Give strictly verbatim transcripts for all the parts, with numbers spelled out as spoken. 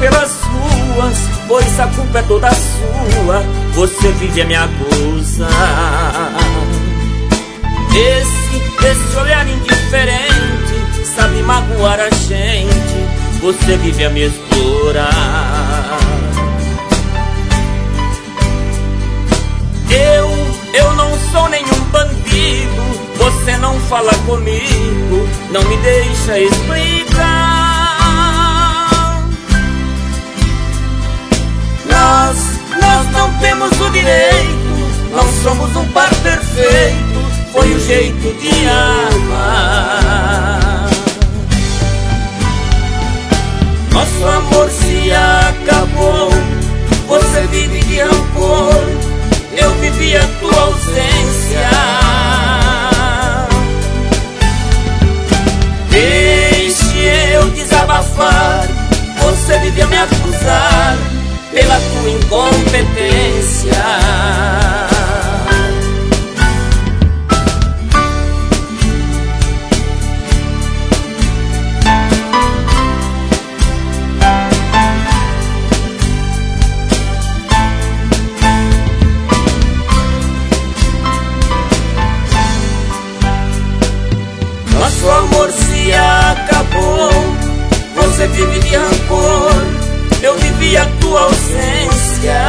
pelas ruas, pois a culpa é toda sua. Você vive a me acusar. Esse, esse olhar indiferente sabe magoar a gente. Você vive a me explorar. Eu, eu não sou nenhum bandido. Você não fala comigo, não me deixa explicar. Nós, nós não temos o direito, não somos um par perfeito. Foi o jeito de amar. Nosso amor se acabou. Você vive de rancor, eu vivi a tua ausência. Deixe eu desabafar. Você vive a me acusar pela tua incompetência. Nosso amor se acabou. Você vive de rancor, eu vivi a tua ausência.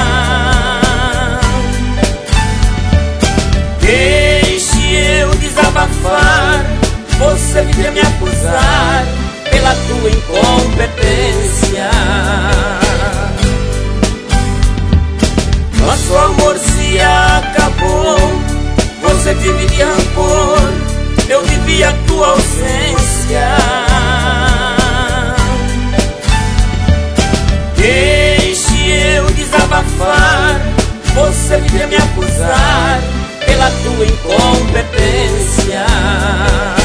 Deixe eu desabafar. Você vive a me acusar pela tua incompetência. Nosso amor se acabou. Você vive de rancor, eu vivi a tua ausência. Deixe eu desabafar. Você vive a me acusar pela tua incompetência.